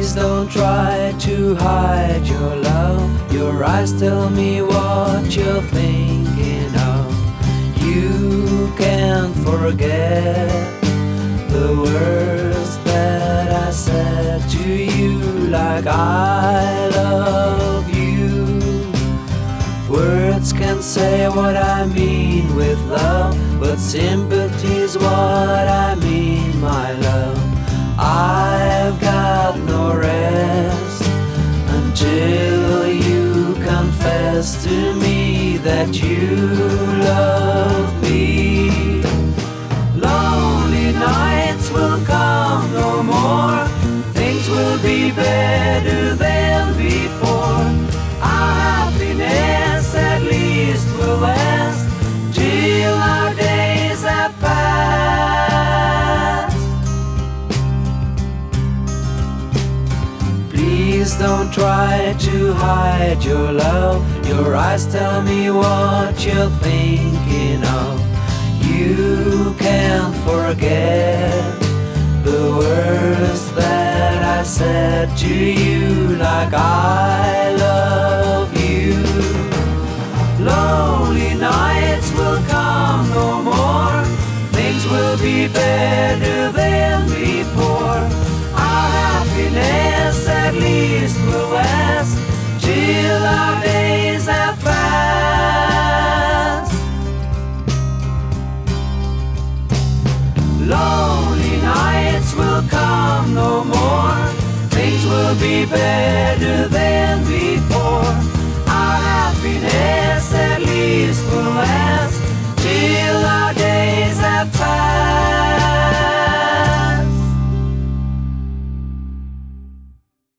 Please don't try to hide your love. Your eyes tell me what you're thinking of. You can't forget the words that I said to you, like I love you. Words can say what I mean with love, but sympathy's what I mean, my love. I've got no rest until you confess to me that you love me. Lonely nights will come no more. Things will be better than before. Our happiness at least will last till our days have passed. Please don't try to hide your love. Your eyes tell me what you're thinking of. You can't forget the words that I said to you, like I love you. Lonely nights will come no more. Things will be better